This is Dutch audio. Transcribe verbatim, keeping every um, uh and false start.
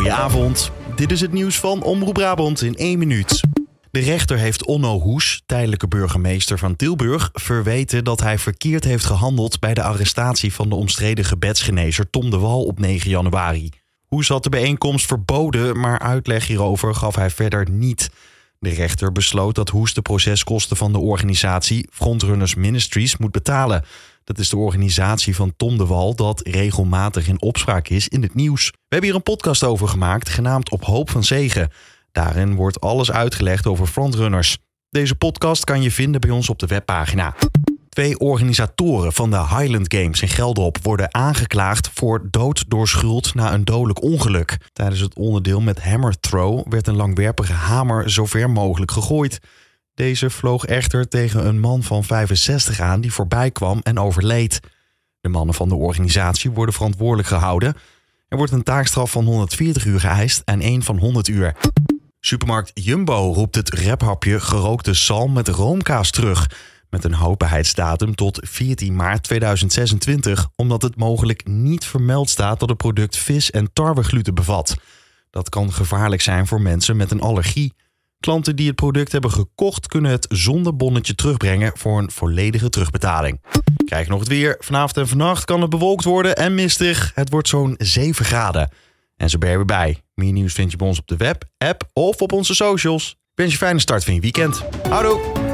Goedenavond, dit is het nieuws van Omroep Brabant in één minuut. De rechter heeft Onno Hoes, tijdelijke burgemeester van Tilburg, verweten dat hij verkeerd heeft gehandeld bij de arrestatie van de omstreden gebedsgenezer Tom de Wal op negen januari. Hoes had de bijeenkomst verboden, maar uitleg hierover gaf hij verder niet. De rechter besloot dat Hoes de proceskosten van de organisatie Frontrunners Ministries moet betalen. Dat is de organisatie van Tom de Wal dat regelmatig in opspraak is in het nieuws. We hebben hier een podcast over gemaakt, genaamd Op Hoop van Zegen. Daarin wordt alles uitgelegd over frontrunners. Deze podcast kan je vinden bij ons op de webpagina. Twee organisatoren van de Highland Games in Geldrop worden aangeklaagd voor dood door schuld na een dodelijk ongeluk. Tijdens het onderdeel met hammer throw werd een langwerpige hamer zo ver mogelijk gegooid. Deze vloog echter tegen een man van vijfenzestig aan die voorbij kwam en overleed. De mannen van de organisatie worden verantwoordelijk gehouden. Er wordt een taakstraf van honderdveertig uur geëist en één van honderd uur. Supermarkt Jumbo roept het rephapje gerookte zalm met roomkaas terug, met een houdbaarheidsdatum tot veertien maart tweeduizend zesentwintig, omdat het mogelijk niet vermeld staat dat het product vis- en tarwegluten bevat. Dat kan gevaarlijk zijn voor mensen met een allergie. Klanten die het product hebben gekocht kunnen het zonder bonnetje terugbrengen voor een volledige terugbetaling. Krijg nog het weer. Vanavond en vannacht kan het bewolkt worden en mistig. Het wordt zo'n zeven graden. En zo ben je weer bij. Meer nieuws vind je bij ons op de web, app of op onze socials. Ik wens je een fijne start van je weekend. Houdoe!